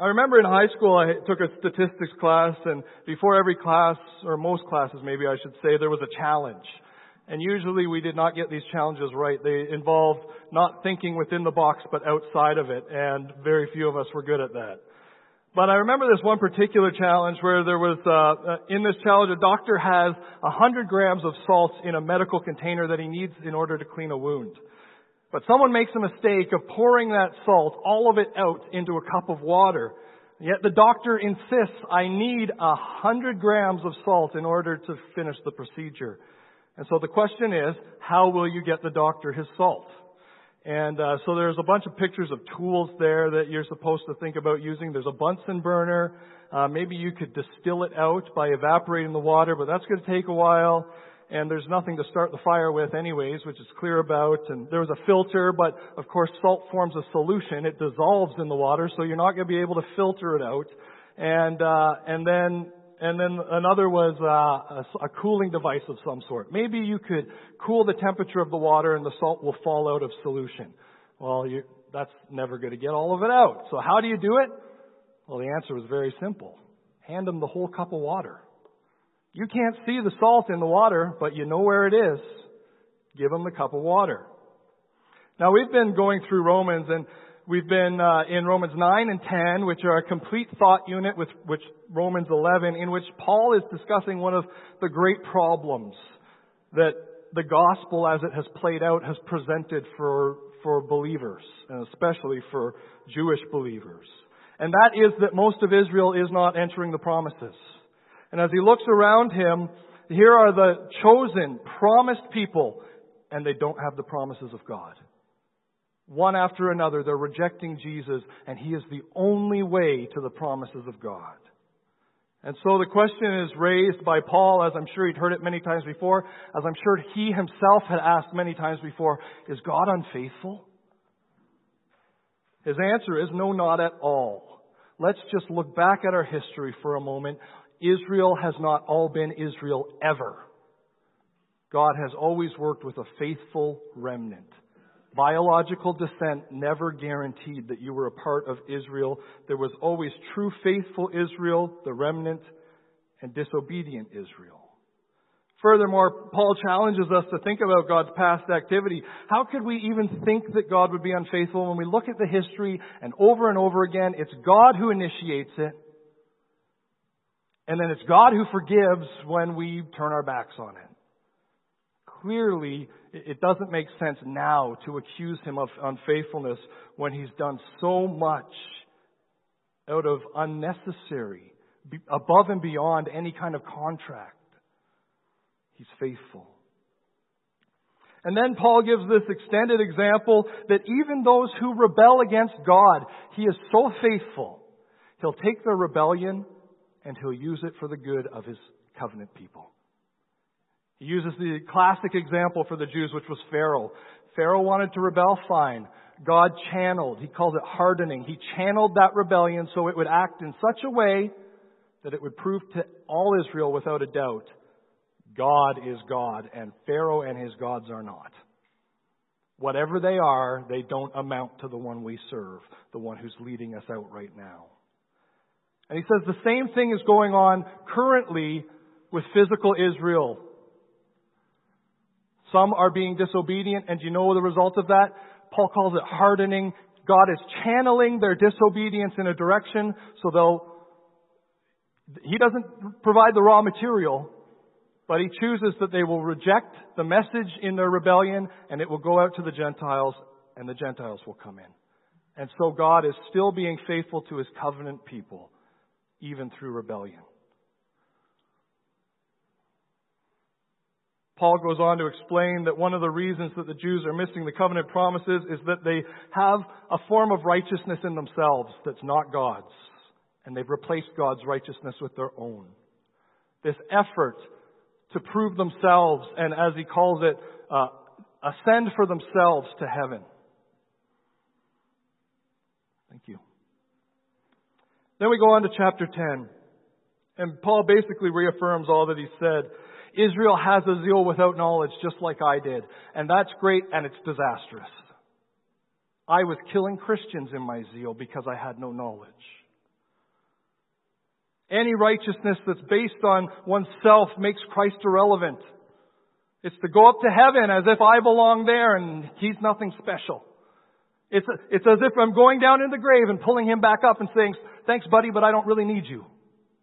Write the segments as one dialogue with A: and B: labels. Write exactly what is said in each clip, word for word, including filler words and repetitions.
A: I remember in high school I took a statistics class, and before every class, or most classes maybe I should say, there was a challenge. And usually we did not get these challenges right. They involved not thinking within the box but outside of it, and very few of us were good at that. But I remember this one particular challenge where there was, uh, in this challenge, a doctor has one hundred grams of salt in a medical container that he needs in order to clean a wound. But someone makes a mistake of pouring that salt, all of it out, into a cup of water. Yet the doctor insists, I need one hundred grams of salt in order to finish the procedure. And so the question is, how will you get the doctor his salt? And uh, so there's a bunch of pictures of tools there that you're supposed to think about using. There's a Bunsen burner. Uh, maybe you could distill it out by evaporating the water, but that's going to take a while. And there's nothing to start the fire with anyways, which is clear about. And there was a filter, but of course salt forms a solution. It dissolves in the water, so you're not going to be able to filter it out. And uh, and then and then another was uh, a, a cooling device of some sort. Maybe you could cool the temperature of the water and the salt will fall out of solution. Well, you, that's never going to get all of it out. So how do you do it? Well, the answer was very simple. Hand them the whole cup of water. You can't see the salt in the water, but you know where it is. Give them the cup of water. Now, we've been going through Romans, and we've been uh, in Romans nine and ten, which are a complete thought unit with which Romans eleven, in which Paul is discussing one of the great problems that the gospel, as it has played out, has presented for, for believers, and especially for Jewish believers. And that is that most of Israel is not entering the promises. And as he looks around him, here are the chosen, promised people, and they don't have the promises of God. One after another, they're rejecting Jesus, and He is the only way to the promises of God. And so the question is raised by Paul, as I'm sure he'd heard it many times before, as I'm sure he himself had asked many times before, is God unfaithful? His answer is no, not at all. Let's just look back at our history for a moment. Israel has not all been Israel ever. God has always worked with a faithful remnant. Biological descent never guaranteed that you were a part of Israel. There was always true faithful Israel, the remnant, and disobedient Israel. Furthermore, Paul challenges us to think about God's past activity. How could we even think that God would be unfaithful when we look at the history and over and over again, it's God who initiates it. And then it's God who forgives when we turn our backs on it. Clearly, it doesn't make sense now to accuse Him of unfaithfulness when He's done so much out of unnecessary, above and beyond any kind of contract. He's faithful. And then Paul gives this extended example that even those who rebel against God, He is so faithful. He'll take their rebellion and He'll use it for the good of His covenant people. He uses the classic example for the Jews, which was Pharaoh. Pharaoh wanted to rebel, fine. God channeled. He calls it hardening. He channeled that rebellion so it would act in such a way that it would prove to all Israel without a doubt, God is God and Pharaoh and his gods are not. Whatever they are, they don't amount to the one we serve, the one who's leading us out right now. And he says the same thing is going on currently with physical Israel. Some are being disobedient, and do you know the result of that? Paul calls it hardening. God is channeling their disobedience in a direction so they'll... He doesn't provide the raw material, but He chooses that they will reject the message in their rebellion, and it will go out to the Gentiles, and the Gentiles will come in. And so God is still being faithful to His covenant people, even through rebellion. Paul goes on to explain that one of the reasons that the Jews are missing the covenant promises is that they have a form of righteousness in themselves that's not God's. And they've replaced God's righteousness with their own. This effort to prove themselves and, as he calls it, uh, ascend for themselves to heaven. Thank you. Then we go on to chapter ten. And Paul basically reaffirms all that he said. Israel has a zeal without knowledge, just like I did. And that's great, and it's disastrous. I was killing Christians in my zeal because I had no knowledge. Any righteousness that's based on oneself makes Christ irrelevant. It's to go up to heaven as if I belong there and He's nothing special. It's, it's as if I'm going down in the grave and pulling Him back up and saying, thanks buddy, but I don't really need you.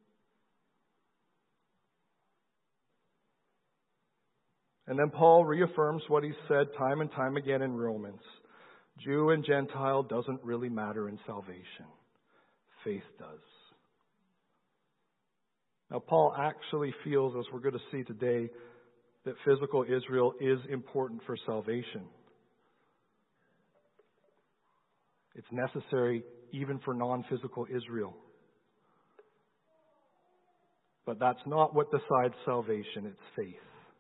A: And then Paul reaffirms what he said time and time again in Romans. Jew and Gentile doesn't really matter in salvation. Faith does. Now, Paul actually feels, as we're going to see today, that physical Israel is important for salvation. It's necessary even for non-physical Israel. But that's not what decides salvation, it's faith.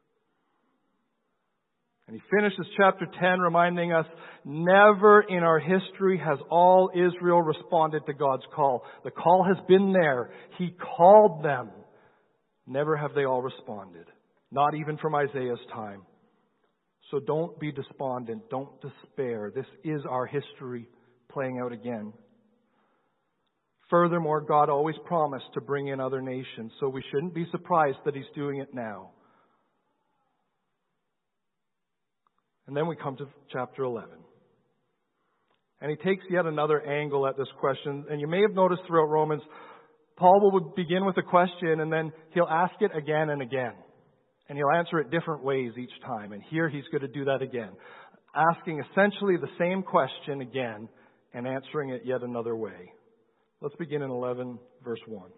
A: And he finishes chapter ten reminding us, never in our history has all Israel responded to God's call. The call has been there. He called them. Never have they all responded. Not even from Isaiah's time. So don't be despondent. Don't despair. This is our history playing out again. Furthermore, God always promised to bring in other nations, so we shouldn't be surprised that He's doing it now. And then we come to chapter eleven. And he takes yet another angle at this question. And you may have noticed throughout Romans, Paul will begin with a question and then he'll ask it again and again. And he'll answer it different ways each time. And here he's going to do that again. Asking essentially the same question again and answering it yet another way. Let's begin in eleven, verse one.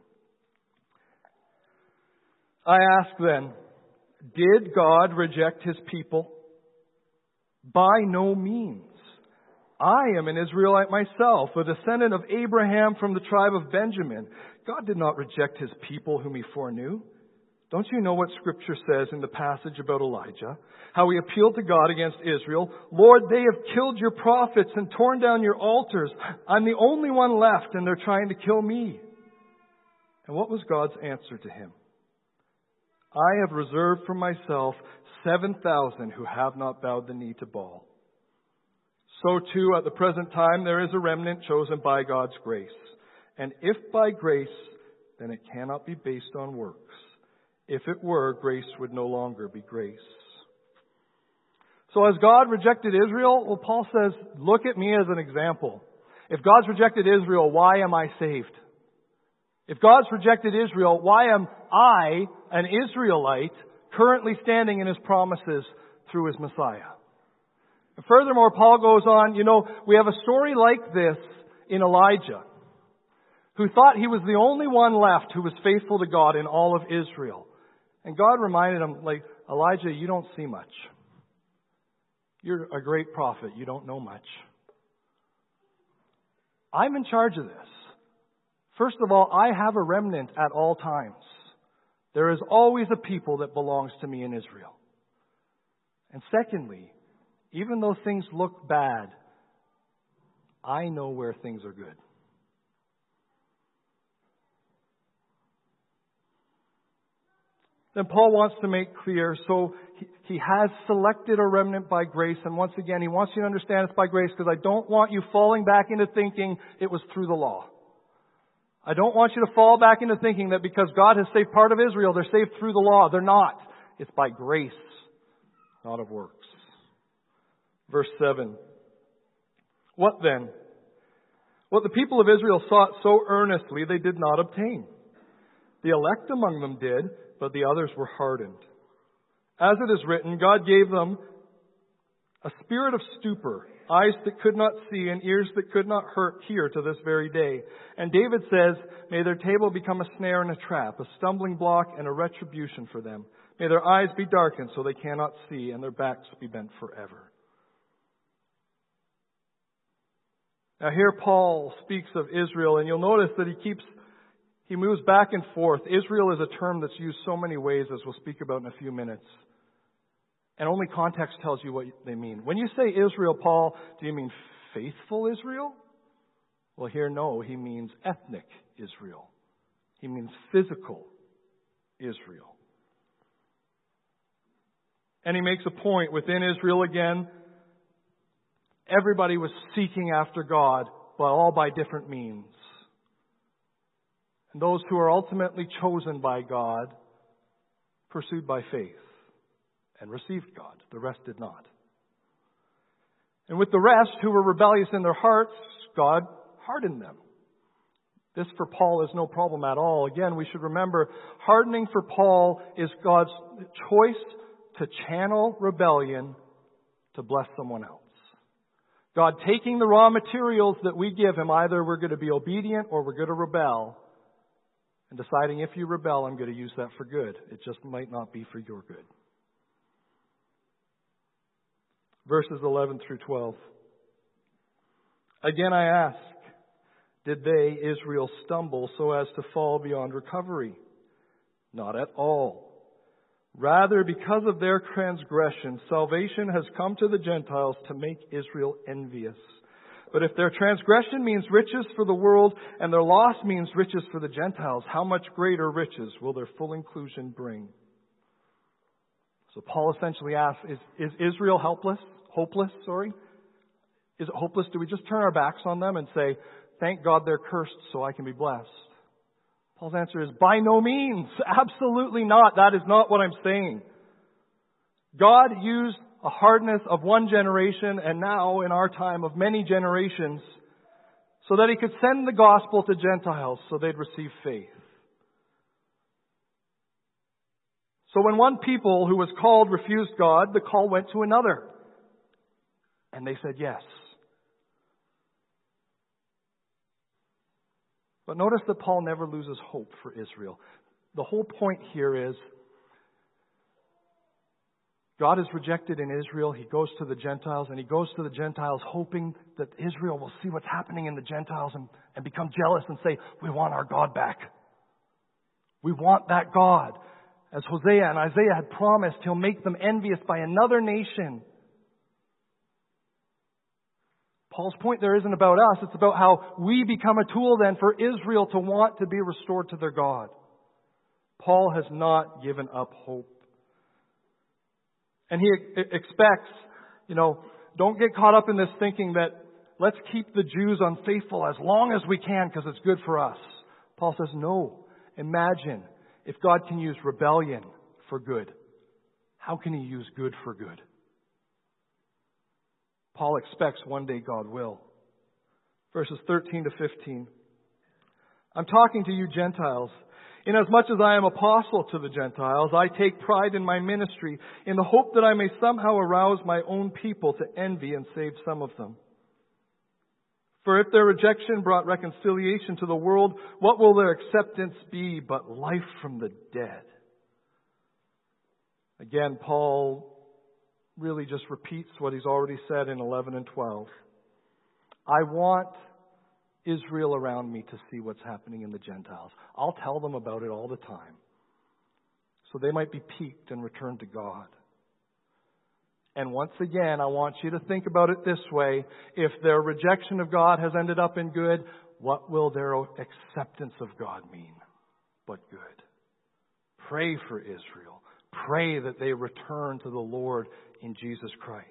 A: I ask then, did God reject His people? By no means. I am an Israelite myself, a descendant of Abraham from the tribe of Benjamin. God did not reject His people whom He foreknew. Don't you know what Scripture says in the passage about Elijah? How he appealed to God against Israel. Lord, they have killed your prophets and torn down your altars. I'm the only one left and they're trying to kill me. And what was God's answer to him? I have reserved for myself seven thousand who have not bowed the knee to Baal. So too, at the present time, there is a remnant chosen by God's grace. And if by grace, then it cannot be based on works. If it were, grace would no longer be grace. So as God rejected Israel, well, Paul says, look at me as an example. If God's rejected Israel, why am I saved? If God's rejected Israel, why am I, an Israelite, currently standing in His promises through His Messiah? And furthermore, Paul goes on, you know, we have a story like this in Elijah, who thought he was the only one left who was faithful to God in all of Israel. And God reminded him, like, Elijah, you don't see much. You're a great prophet. You don't know much. I'm in charge of this. First of all, I have a remnant at all times. There is always a people that belongs to me in Israel. And secondly, even though things look bad, I know where things are good. Then Paul wants to make clear, so he, he has selected a remnant by grace. And once again, he wants you to understand it's by grace because I don't want you falling back into thinking it was through the law. I don't want you to fall back into thinking that because God has saved part of Israel, they're saved through the law. They're not. It's by grace, not of works. Verse seven. What then? What the people of Israel sought so earnestly, they did not obtain. The elect among them did, but the others were hardened. As it is written, God gave them a spirit of stupor, eyes that could not see and ears that could not hear to this very day. And David says, may their table become a snare and a trap, a stumbling block and a retribution for them. May their eyes be darkened so they cannot see and their backs be bent forever. Now here Paul speaks of Israel, and you'll notice that he keeps He moves back and forth. Israel is a term that's used so many ways, as we'll speak about in a few minutes. And only context tells you what they mean. When you say Israel, Paul, do you mean faithful Israel? Well, here, no, he means ethnic Israel. He means physical Israel. And he makes a point within Israel again. Everybody was seeking after God, but all by different means. And those who are ultimately chosen by God pursued by faith and received God. The rest did not. And with the rest who were rebellious in their hearts, God hardened them. This for Paul is no problem at all. Again, we should remember, hardening for Paul is God's choice to channel rebellion to bless someone else. God taking the raw materials that we give Him, either we're going to be obedient or we're going to rebel, and deciding if you rebel, I'm going to use that for good. It just might not be for your good. Verses eleven through twelve. Again I ask, did they, Israel, stumble so as to fall beyond recovery? Not at all. Rather, because of their transgression, salvation has come to the Gentiles to make Israel envious. But if their transgression means riches for the world and their loss means riches for the Gentiles, how much greater riches will their full inclusion bring? So Paul essentially asks, is, is Israel helpless? Hopeless, sorry? Is it hopeless? Do we just turn our backs on them and say, thank God they're cursed so I can be blessed? Paul's answer is, by no means. Absolutely not. That is not what I'm saying. God used a hardness of one generation, and now in our time of many generations, so that He could send the gospel to Gentiles so they'd receive faith. So when one people who was called refused God, the call went to another. And they said yes. But notice that Paul never loses hope for Israel. The whole point here is God is rejected in Israel. He goes to the Gentiles, and He goes to the Gentiles hoping that Israel will see what's happening in the Gentiles and, and become jealous and say, we want our God back. We want that God. As Hosea and Isaiah had promised, He'll make them envious by another nation. Paul's point there isn't about us. It's about how we become a tool then for Israel to want to be restored to their God. Paul has not given up hope. And he expects, you know, don't get caught up in this thinking that let's keep the Jews unfaithful as long as we can because it's good for us. Paul says, no. Imagine if God can use rebellion for good. How can He use good for good? Paul expects one day God will. Verses thirteen to fifteen. I'm talking to you Gentiles. Inasmuch as I am apostle to the Gentiles, I take pride in my ministry in the hope that I may somehow arouse my own people to envy and save some of them. For if their rejection brought reconciliation to the world, what will their acceptance be but life from the dead? Again, Paul really just repeats what he's already said in eleven and twelve. I want Israel around me to see what's happening in the Gentiles. I'll tell them about it all the time, so they might be piqued and return to God. And once again, I want you to think about it this way. If their rejection of God has ended up in good, what will their acceptance of God mean but good? Pray for Israel. Pray that they return to the Lord in Jesus Christ.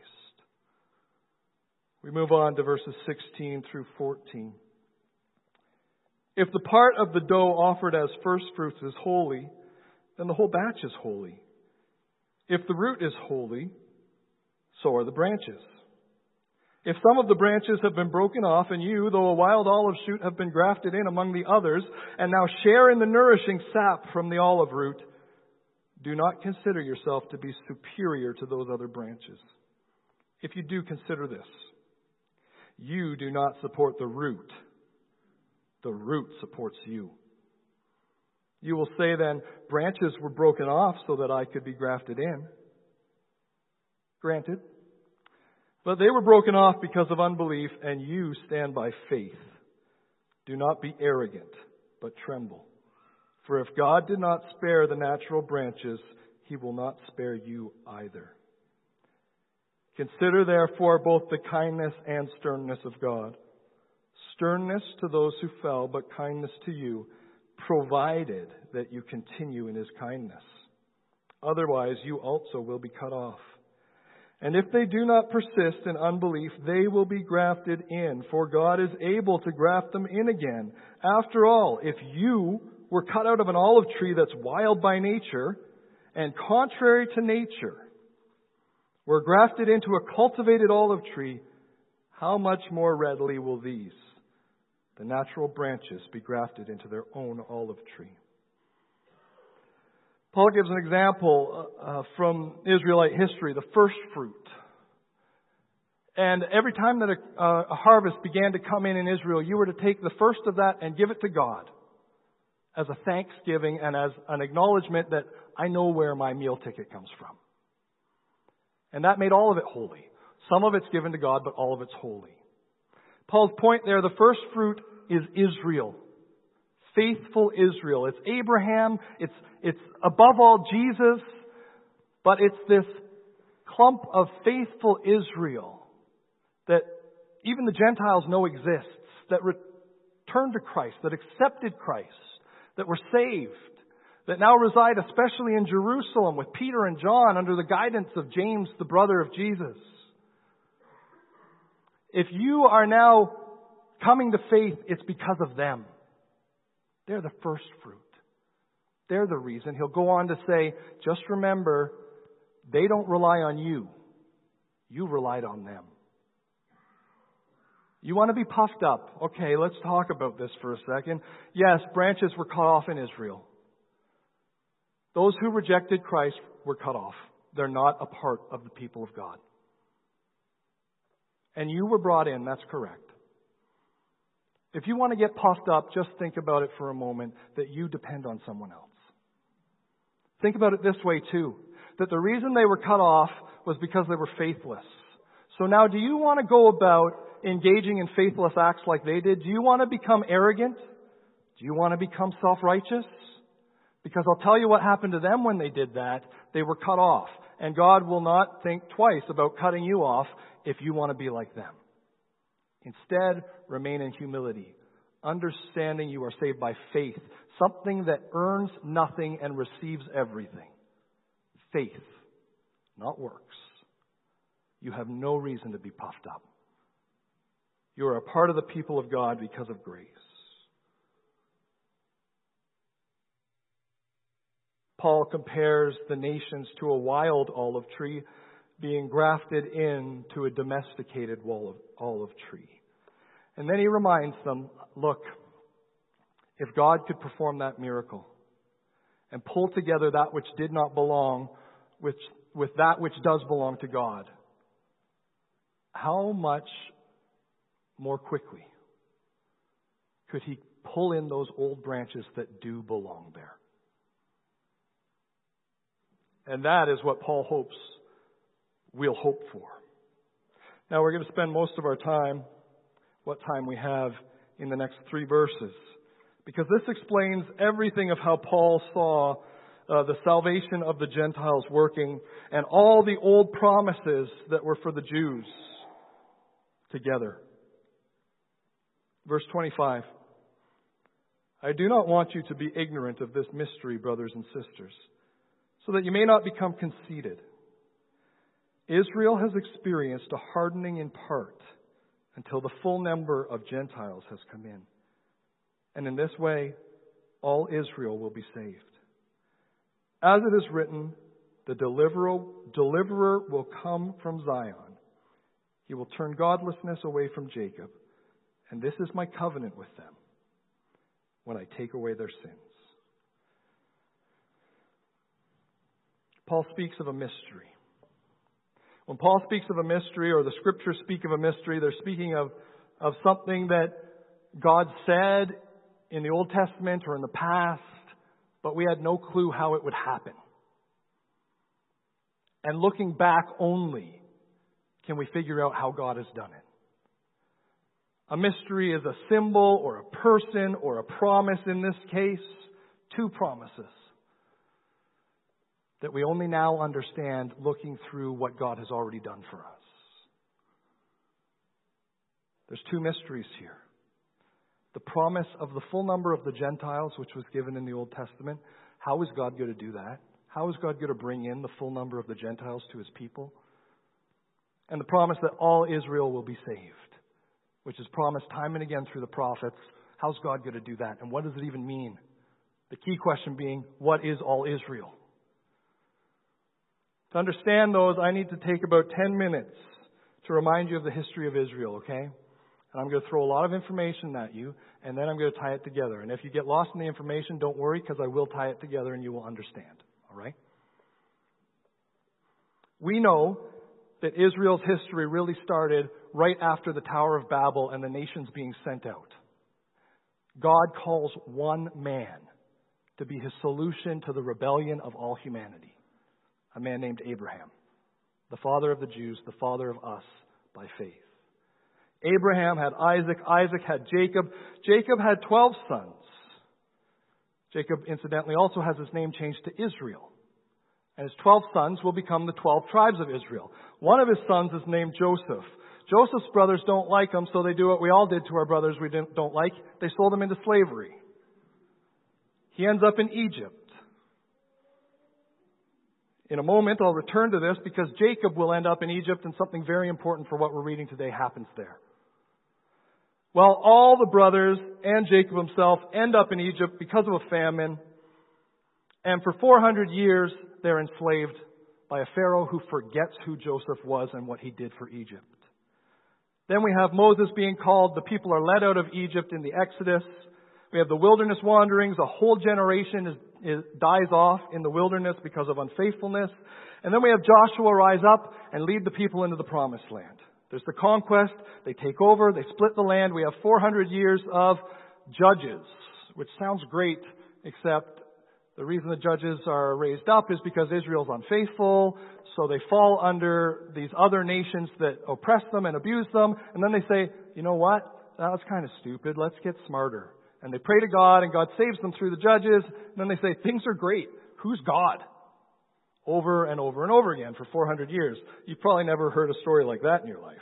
A: We move on to verses sixteen through fourteen. If the part of the dough offered as first fruits is holy, then the whole batch is holy. If the root is holy, so are the branches. If some of the branches have been broken off, and you, though a wild olive shoot, have been grafted in among the others, and now share in the nourishing sap from the olive root, do not consider yourself to be superior to those other branches. If you do, consider this. You do not support the root. The root supports you. You will say then, branches were broken off so that I could be grafted in. Granted. But they were broken off because of unbelief, and you stand by faith. Do not be arrogant, but tremble. For if God did not spare the natural branches, He will not spare you either. Consider therefore both the kindness and sternness of God. Sternness to those who fell, but kindness to you, provided that you continue in His kindness. Otherwise, you also will be cut off. And if they do not persist in unbelief, they will be grafted in, for God is able to graft them in again. After all, if you were cut out of an olive tree that's wild by nature and contrary to nature, were grafted into a cultivated olive tree, how much more readily will these, the natural branches, be grafted into their own olive tree? Paul gives an example uh, from Israelite history, the first fruit. And every time that a, uh, a harvest began to come in in Israel, you were to take the first of that and give it to God as a thanksgiving and as an acknowledgement that I know where my meal ticket comes from. And that made all of it holy. Some of it's given to God, but all of it's holy. Paul's point there, the first fruit is Israel. Faithful Israel. It's Abraham. It's, it's above all Jesus. But it's this clump of faithful Israel that even the Gentiles know exists, that returned to Christ, that accepted Christ, that were saved, that now reside especially in Jerusalem with Peter and John under the guidance of James, the brother of Jesus. If you are now coming to faith, it's because of them. They're the first fruit. They're the reason. He'll go on to say, just remember, they don't rely on you. You relied on them. You want to be puffed up. Okay, let's talk about this for a second. Yes, branches were cut off in Israel. Those who rejected Christ were cut off. They're not a part of the people of God. And you were brought in, that's correct. If you want to get puffed up, just think about it for a moment that you depend on someone else. Think about it this way too, that the reason they were cut off was because they were faithless. So now do you want to go about engaging in faithless acts like they did? Do you want to become arrogant? Do you want to become self-righteous? Because I'll tell you what happened to them when they did that. They were cut off. And God will not think twice about cutting you off if you want to be like them. Instead, remain in humility, understanding you are saved by faith, something that earns nothing and receives everything. Faith, not works. You have no reason to be puffed up. You are a part of the people of God because of grace. Paul compares the nations to a wild olive tree being grafted into a domesticated olive tree. And then he reminds them, look, if God could perform that miracle and pull together that which did not belong with, with that which does belong to God, how much more quickly could he pull in those old branches that do belong there? And that is what Paul hopes we'll hope for. Now we're going to spend most of our time, what time we have, in the next three verses. Because this explains everything of how Paul saw uh, the salvation of the Gentiles working and all the old promises that were for the Jews together. Verse twenty-five. I do not want you to be ignorant of this mystery, brothers and sisters, so that you may not become conceited. Israel has experienced a hardening in part until the full number of Gentiles has come in. And in this way, all Israel will be saved. As it is written, the deliverer, deliverer will come from Zion. He will turn godlessness away from Jacob. And this is my covenant with them when I take away their sins. Paul speaks of a mystery. When Paul speaks of a mystery, or the scriptures speak of a mystery, they're speaking of, of something that God said in the Old Testament or in the past, but we had no clue how it would happen. And looking back only, can we figure out how God has done it. A mystery is a symbol or a person or a promise in this case. Two promises that we only now understand looking through what God has already done for us. There's two mysteries here. The promise of the full number of the Gentiles, which was given in the Old Testament. How is God going to do that? How is God going to bring in the full number of the Gentiles to his people? and the promise that all Israel will be saved, which is promised time and again through the prophets. How's God going to do that? And what does it even mean? The key question being, what is all Israel? To understand those, I need to take about ten minutes to remind you of the history of Israel, okay? And I'm going to throw a lot of information at you, and then I'm going to tie it together. And if you get lost in the information, don't worry, because I will tie it together and you will understand, all right? We know that Israel's history really started right after the Tower of Babel and the nations being sent out. God calls one man to be his solution to the rebellion of all humanity. A man named Abraham, the father of the Jews, the father of us by faith. Abraham had Isaac. Isaac had Jacob. Jacob had twelve sons. Jacob, incidentally, also has his name changed to Israel. And his twelve sons will become the twelve tribes of Israel. One of his sons is named Joseph. Joseph's brothers don't like him, so they do what we all did to our brothers we don't like. They sold him into slavery. He ends up in Egypt. In a moment, I'll return to this because Jacob will end up in Egypt, and something very important for what we're reading today happens there. Well, all the brothers and Jacob himself end up in Egypt because of a famine. And for four hundred years, they're enslaved by a Pharaoh who forgets who Joseph was and what he did for Egypt. Then we have Moses being called. The people are led out of Egypt in the Exodus. We have the wilderness wanderings. A whole generation is, is, dies off in the wilderness because of unfaithfulness. And then we have Joshua rise up and lead the people into the promised land. There's the conquest. They take over. They split the land. We have four hundred years of judges, which sounds great, except the reason the judges are raised up is because Israel's unfaithful. So they fall under these other nations that oppress them and abuse them. And then they say, you know what? That was kind of stupid. Let's get smarter. And they pray to God, and God saves them through the judges. And then they say, things are great. Who's God? Over and over and over again for four hundred years. You've probably never heard a story like that in your life.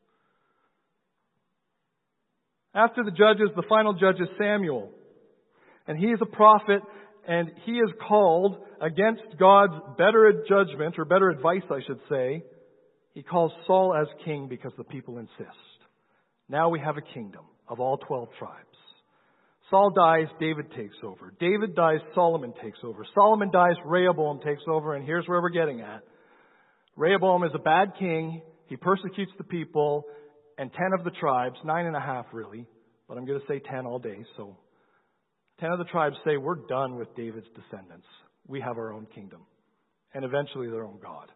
A: After the judges, the final judge is Samuel. And he is a prophet, and he is called against God's better judgment, or better advice, I should say. He calls Saul as king because the people insist. Now we have a kingdom of all twelve tribes. Saul dies, David takes over. David dies, Solomon takes over. Solomon dies, Rehoboam takes over. And here's where we're getting at. Rehoboam is a bad king. He persecutes the people. And ten of the tribes, nine and a half really, but I'm going to say ten all day. So ten of the tribes say, we're done with David's descendants. We have our own kingdom. And eventually their own God.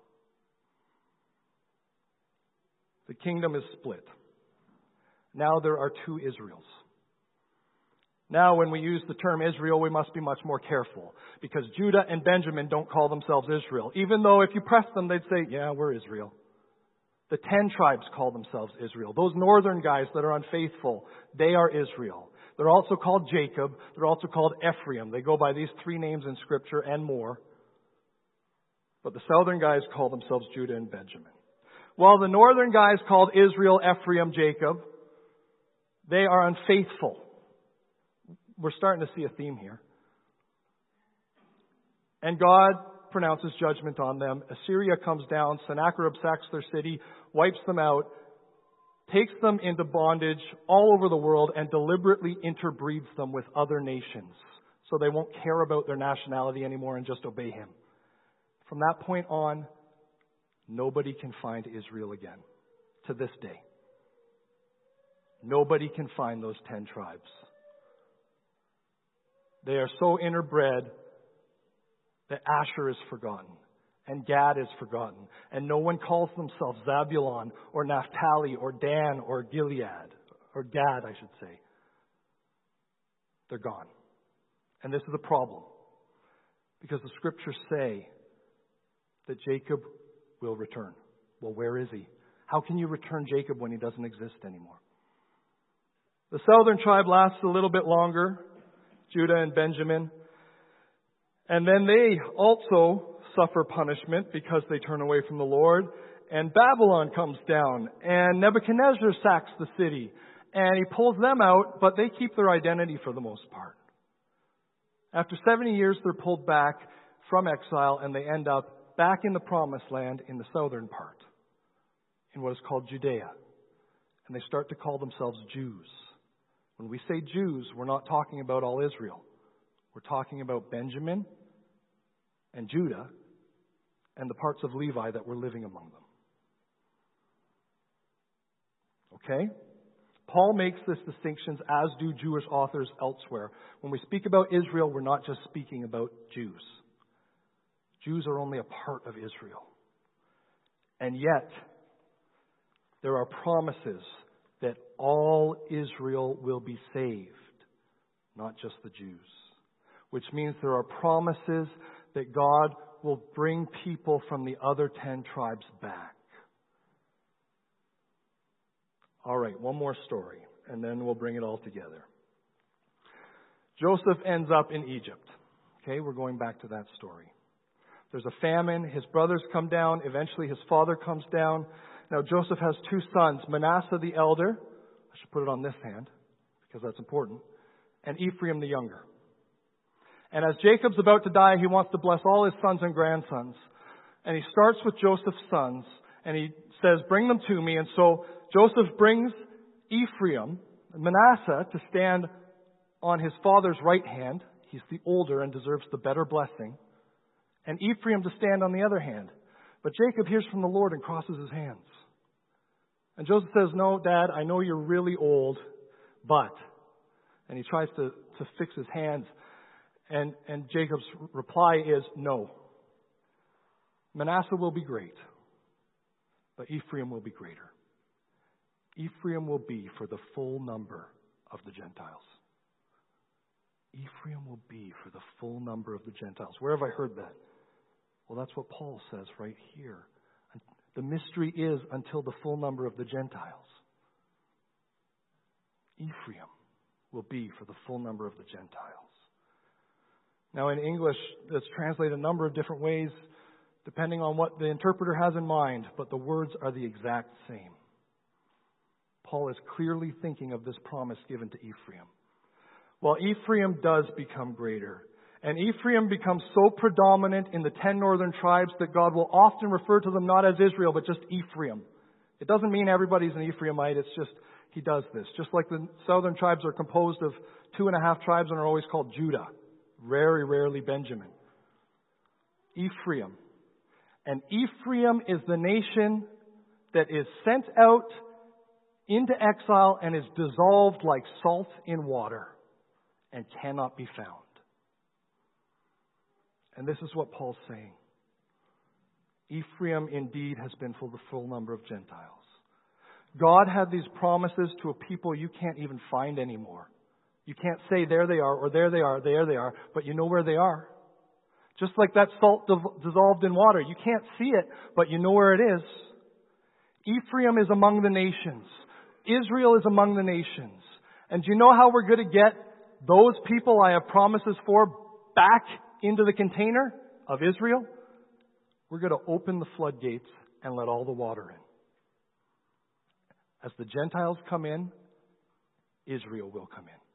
A: The kingdom is split. Now there are two Israels. Now, when we use the term Israel, we must be much more careful because Judah and Benjamin don't call themselves Israel. Even though if you press them, they'd say, yeah, we're Israel. The ten tribes call themselves Israel. Those northern guys that are unfaithful, they are Israel. They're also called Jacob. They're also called Ephraim. They go by these three names in Scripture and more. But the southern guys call themselves Judah and Benjamin. While the northern guys called Israel, Ephraim, Jacob, they are unfaithful. We're starting to see a theme here. And God pronounces judgment on them. Assyria comes down. Sennacherib sacks their city, wipes them out, takes them into bondage all over the world, and deliberately interbreeds them with other nations so they won't care about their nationality anymore and just obey him. From that point on, nobody can find Israel again to this day. Nobody can find those ten tribes. They are so interbred that Asher is forgotten and Gad is forgotten. And no one calls themselves Zabulon or Naphtali or Dan or Gilead or Gad, I should say. They're gone. And this is a problem because the scriptures say that Jacob will return. Well, where is he? How can you return Jacob when he doesn't exist anymore? The southern tribe lasts a little bit longer. Judah and Benjamin. And then they also suffer punishment because they turn away from the Lord. And Babylon comes down. And Nebuchadnezzar sacks the city. And he pulls them out, but they keep their identity for the most part. After seventy years, they're pulled back from exile and they end up back in the promised land in the southern part. in what is called Judea. And they start to call themselves Jews. When we say Jews, we're not talking about all Israel. We're talking about Benjamin and Judah and the parts of Levi that were living among them. Okay? Paul makes this distinction, as do Jewish authors elsewhere. When we speak about Israel, we're not just speaking about Jews. Jews are only a part of Israel. And yet, there are promises that all Israel will be saved, not just the Jews. Which means there are promises that God will bring people from the other ten tribes back. All right, one more story, and then we'll bring it all together. Joseph ends up in Egypt. Okay, we're going back to that story. There's a famine. His brothers come down. Eventually his father comes down. Now Joseph has two sons, Manasseh the elder. I should put it on this hand because that's important. And Ephraim the younger. And as Jacob's about to die, he wants to bless all his sons and grandsons. And he starts with Joseph's sons. And he says, bring them to me. And so Joseph brings Ephraim, Manasseh, to stand on his father's right hand. He's the older and deserves the better blessing. And Ephraim to stand on the other hand. But Jacob hears from the Lord and crosses his hands. And Joseph says, no, Dad, I know you're really old, but... And he tries to, to fix his hands. And, and Jacob's reply is, no. Manasseh will be great, but Ephraim will be greater. Ephraim will be for the full number of the Gentiles. Ephraim will be for the full number of the Gentiles. Where have I heard that? Well, that's what Paul says right here. The mystery is until the full number of the Gentiles. Ephraim will be for the full number of the Gentiles. Now in English, it's translated a number of different ways, depending on what the interpreter has in mind, but the words are the exact same. Paul is clearly thinking of this promise given to Ephraim. Well, Ephraim does become greater. And Ephraim becomes so predominant in the ten northern tribes that God will often refer to them not as Israel, but just Ephraim. It doesn't mean everybody's an Ephraimite. It's just, he does this. Just like the southern tribes are composed of two and a half tribes and are always called Judah. Very rarely Benjamin. Ephraim. And Ephraim is the nation that is sent out into exile and is dissolved like salt in water and cannot be found. And this is what Paul's saying. Ephraim indeed has been for the full number of Gentiles. God had these promises to a people you can't even find anymore. You can't say there they are or there they are, there they are, but you know where they are. Just like that salt dissolved in water. You can't see it, but you know where it is. Ephraim is among the nations. Israel is among the nations. And do you know how we're going to get those people I have promises for back into the container of Israel? We're going to open the floodgates and let all the water in. As the Gentiles come in, Israel will come in.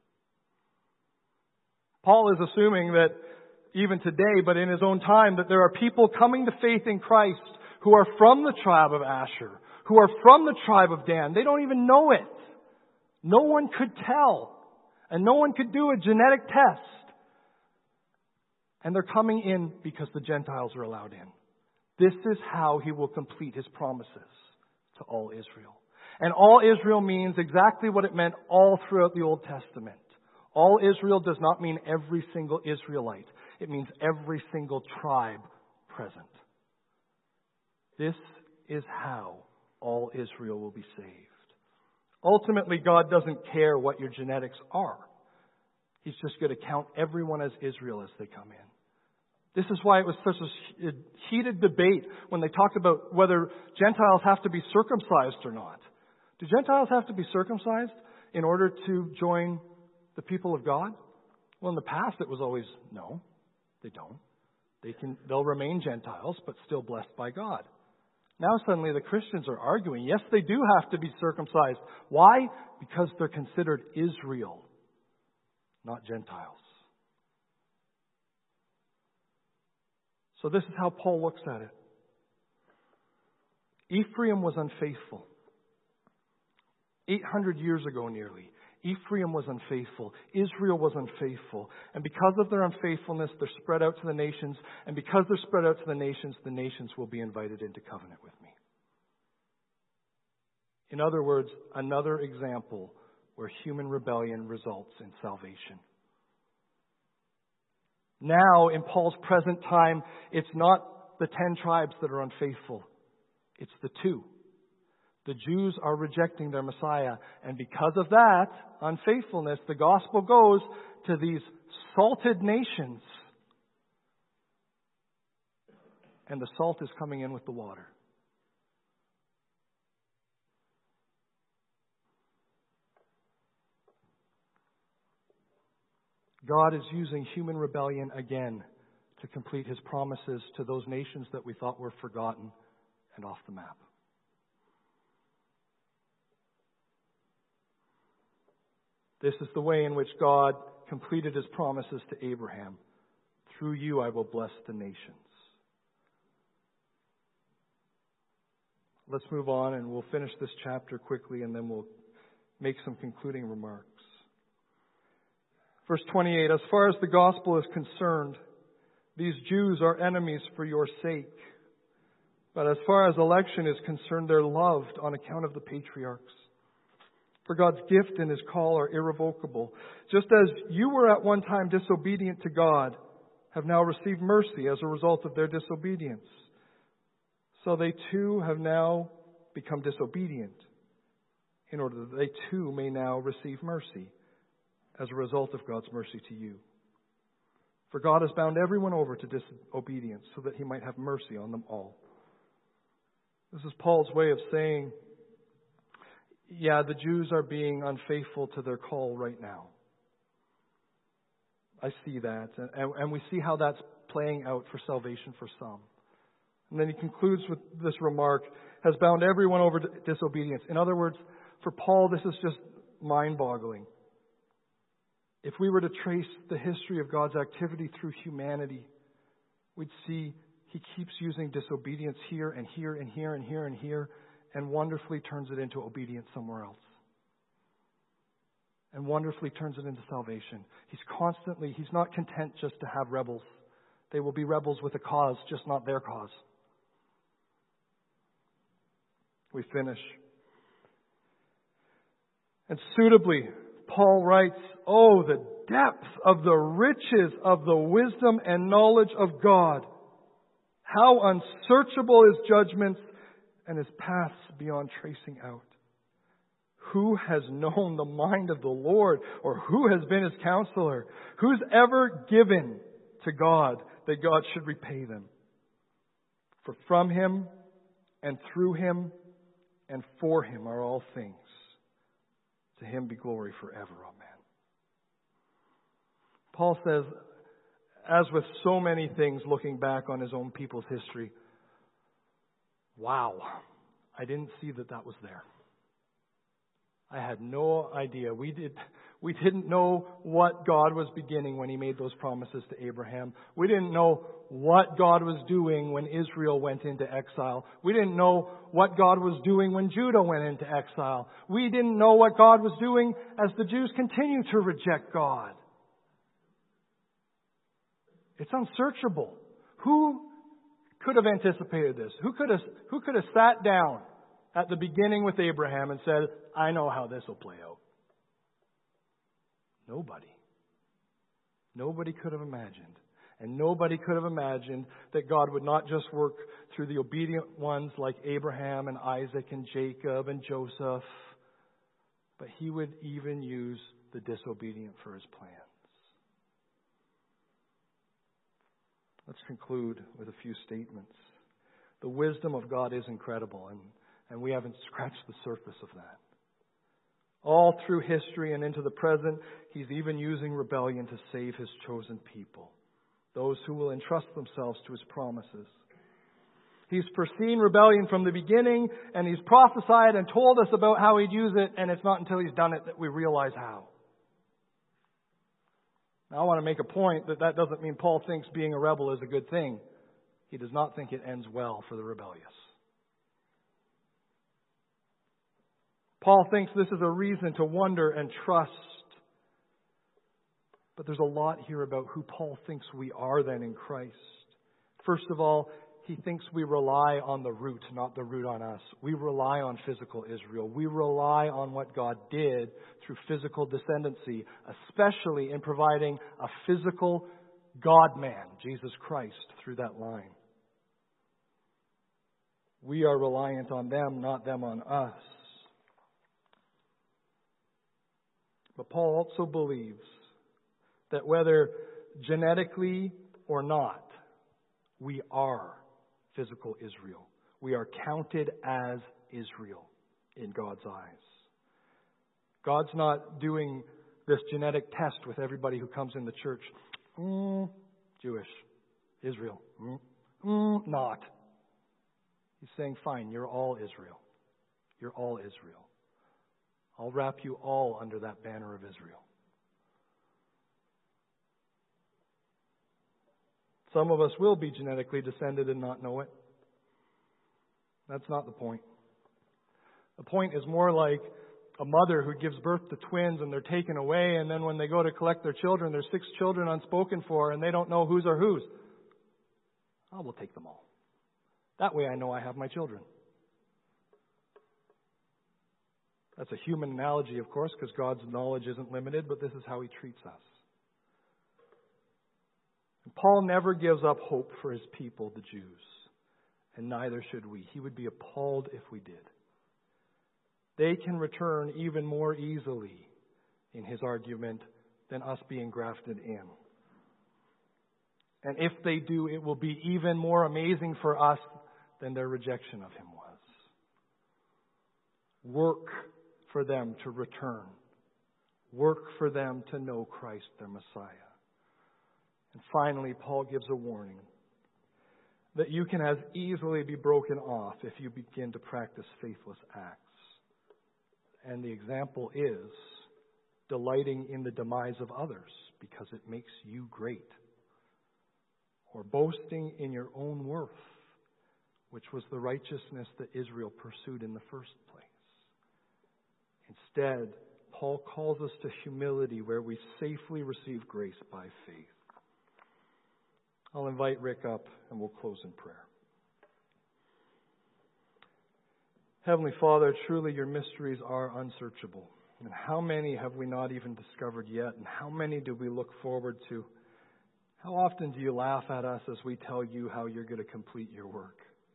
A: Paul is assuming that even today, but in his own time, that there are people coming to faith in Christ who are from the tribe of Asher, who are from the tribe of Dan. They don't even know it. No one could tell. And no one could do a genetic test. And they're coming in because the Gentiles are allowed in. This is how he will complete his promises to all Israel. And all Israel means exactly what it meant all throughout the Old Testament. All Israel does not mean every single Israelite. It means every single tribe present. This is how all Israel will be saved. Ultimately, God doesn't care what your genetics are. He's just going to count everyone as Israel as they come in. This is why it was such a heated debate when they talked about whether Gentiles have to be circumcised or not. Do Gentiles have to be circumcised in order to join the people of God? Well, in the past it was always, no, they don't. They can, they'll remain Gentiles, but still blessed by God. Now suddenly the Christians are arguing, yes, they do have to be circumcised. Why? Because they're considered Israel, not Gentiles. So this is how Paul looks at it. Ephraim was unfaithful. eight hundred years ago nearly, Ephraim was unfaithful. Israel was unfaithful. And because of their unfaithfulness, they're spread out to the nations. And because they're spread out to the nations, the nations will be invited into covenant with me. In other words, another example where human rebellion results in salvation. Now, in Paul's present time, it's not the ten tribes that are unfaithful. It's the two. The Jews are rejecting their Messiah. And because of that unfaithfulness, the gospel goes to these salted nations. And the salt is coming in with the water. God is using human rebellion again to complete His promises to those nations that we thought were forgotten and off the map. This is the way in which God completed His promises to Abraham. Through you I will bless the nations. Let's move on and we'll finish this chapter quickly and then we'll make some concluding remarks. Verse twenty-eight, as far as the gospel is concerned, these Jews are enemies for your sake. But as far as election is concerned, they're loved on account of the patriarchs. For God's gift and His call are irrevocable. Just as you were at one time disobedient to God, have now received mercy as a result of their disobedience. So they too have now become disobedient, in order that they too may now receive mercy as a result of God's mercy to you. For God has bound everyone over to disobedience so that He might have mercy on them all. This is Paul's way of saying, yeah, the Jews are being unfaithful to their call right now. I see that. And, and we see how that's playing out for salvation for some. And then he concludes with this remark, has bound everyone over to disobedience. In other words, for Paul, this is just mind-boggling. If we were to trace the history of God's activity through humanity, we'd see He keeps using disobedience here and here and here and here and here, and wonderfully turns it into obedience somewhere else. And wonderfully turns it into salvation. He's constantly, He's not content just to have rebels. They will be rebels with a cause, just not their cause. We finish. And suitably, Paul writes, oh, the depth of the riches of the wisdom and knowledge of God. How unsearchable His judgments and His paths beyond tracing out. Who has known the mind of the Lord, or who has been His counselor? Who's ever given to God that God should repay them? For from Him and through Him and for Him are all things. To Him be glory forever. Amen. Paul says, as with so many things looking back on his own people's history, wow, I didn't see that that was there. I had no idea. We did, we didn't know what God was beginning when He made those promises to Abraham. We didn't know what God was doing when Israel went into exile. We didn't know what God was doing when Judah went into exile. We didn't know what God was doing as the Jews continue to reject God. It's unsearchable. Who could have anticipated this? Who could have, who could have sat down at the beginning with Abraham and said, I know how this will play out? Nobody. Nobody could have imagined. And nobody could have imagined that God would not just work through the obedient ones like Abraham and Isaac and Jacob and Joseph, but He would even use the disobedient for His plans. Let's conclude with a few statements. The wisdom of God is incredible, and, and we haven't scratched the surface of that. All through history and into the present, He's even using rebellion to save His chosen people, those who will entrust themselves to His promises. He's foreseen rebellion from the beginning, and He's prophesied and told us about how He'd use it, and it's not until He's done it that we realize how. Now, I want to make a point that that doesn't mean Paul thinks being a rebel is a good thing. He does not think it ends well for the rebellious. Paul thinks this is a reason to wonder and trust. But there's a lot here about who Paul thinks we are then in Christ. First of all, he thinks we rely on the root, not the root on us. We rely on physical Israel. We rely on what God did through physical descendancy, especially in providing a physical God-man, Jesus Christ, through that line. We are reliant on them, not them on us. But Paul also believes that whether genetically or not, we are physical Israel. We are counted as Israel in God's eyes. God's not doing this genetic test with everybody who comes in the church. Mm, Jewish. Israel. Mm, mm, not. He's saying, fine, you're all Israel. You're all Israel. I'll wrap you all under that banner of Israel. Some of us will be genetically descended and not know it. That's not the point. The point is more like a mother who gives birth to twins and they're taken away, and then when they go to collect their children, there's six children unspoken for and they don't know whose are whose. I will take them all. That way I know I have my children. That's a human analogy, of course, because God's knowledge isn't limited, but this is how He treats us. And Paul never gives up hope for his people, the Jews, and neither should we. He would be appalled if we did. They can return even more easily, in his argument, than us being grafted in. And if they do, it will be even more amazing for us than their rejection of Him was. Work for them to return. Work for them to know Christ, their Messiah. And finally, Paul gives a warning that you can as easily be broken off if you begin to practice faithless acts. And the example is delighting in the demise of others because it makes you great. Or boasting in your own worth, which was the righteousness that Israel pursued in the first place. Instead, Paul calls us to humility where we safely receive grace by faith. I'll invite Rick up and we'll close in prayer. Heavenly Father, truly your mysteries are unsearchable. And how many have we not even discovered yet? And how many do we look forward to? How often do you laugh at us as we tell you how you're going to complete your work?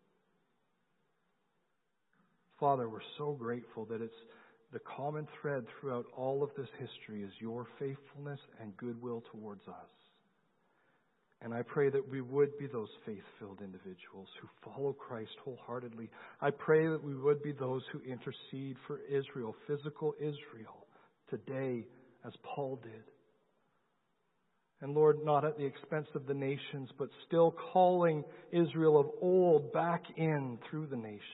A: Father, we're so grateful that it's the common thread throughout all of this history is your faithfulness and goodwill towards us. And I pray that we would be those faith-filled individuals who follow Christ wholeheartedly. I pray that we would be those who intercede for Israel, physical Israel, today as Paul did. And Lord, not at the expense of the nations, but still calling Israel of old back in through the nations.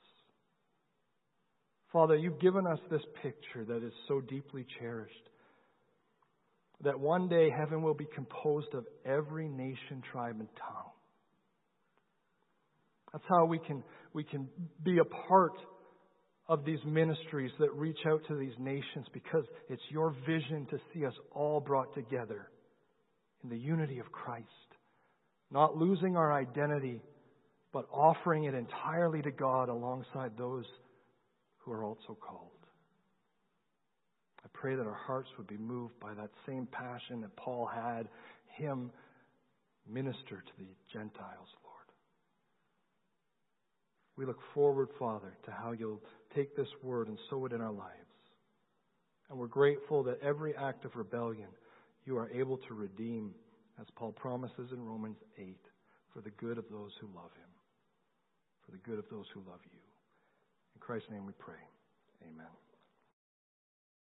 A: Father, you've given us this picture that is so deeply cherished, that one day heaven will be composed of every nation, tribe, and tongue. That's how we can, we can be a part of these ministries that reach out to these nations, because it's your vision to see us all brought together in the unity of Christ. Not losing our identity, but offering it entirely to God alongside those who are also called. I pray that our hearts would be moved by that same passion that Paul had, him minister to the Gentiles, Lord. We look forward, Father, to how you'll take this word and sow it in our lives. And we're grateful that every act of rebellion you are able to redeem, as Paul promises in Romans eight, for the good of those who love Him, for the good of those who love you. In Christ's name we pray. Amen.